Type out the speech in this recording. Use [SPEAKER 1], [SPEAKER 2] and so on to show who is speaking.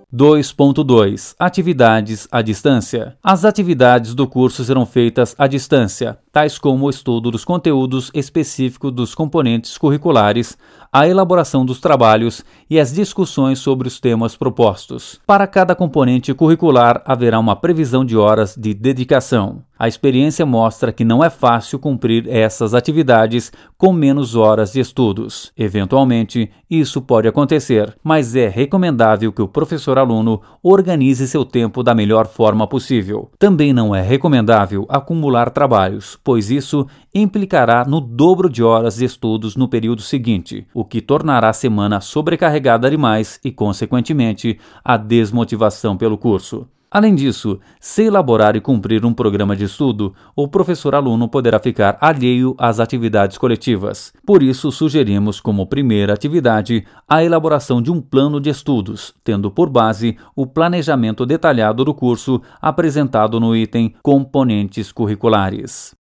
[SPEAKER 1] 2.2 Atividades à distância. As atividades do curso serão feitas à distância, tais como o estudo dos conteúdos específicos dos componentes curriculares, a elaboração dos trabalhos e as discussões sobre os temas propostos. Para cada componente curricular haverá uma previsão de horas de dedicação. A experiência mostra que não é fácil cumprir essas atividades com menos horas de estudos. Eventualmente, isso pode acontecer, mas é recomendável que o professor-aluno organize seu tempo da melhor forma possível. Também não é recomendável acumular trabalhos, pois isso implicará no dobro de horas de estudos no período seguinte, o que tornará a semana sobrecarregada demais e, consequentemente, a desmotivação pelo curso. Além disso, se elaborar e cumprir um programa de estudo, o professor-aluno poderá ficar alheio às atividades coletivas. Por isso, sugerimos como primeira atividade a elaboração de um plano de estudos, tendo por base o planejamento detalhado do curso apresentado no item Componentes Curriculares.